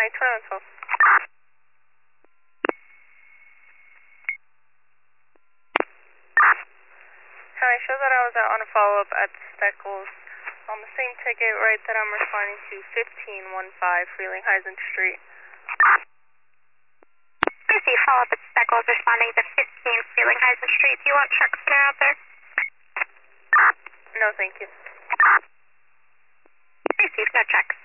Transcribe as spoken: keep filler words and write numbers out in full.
Hi, twenty-one twelve. Hi, show that I was out on a follow-up at Steckles on the same ticket, right, that I'm responding to, fifteen fifteen Freeling Heisman Street. I see follow-up at Steckles responding to fifteen Freeling Heisman Street. Do you want trucks that are out there? No, thank you. Receive, no trucks.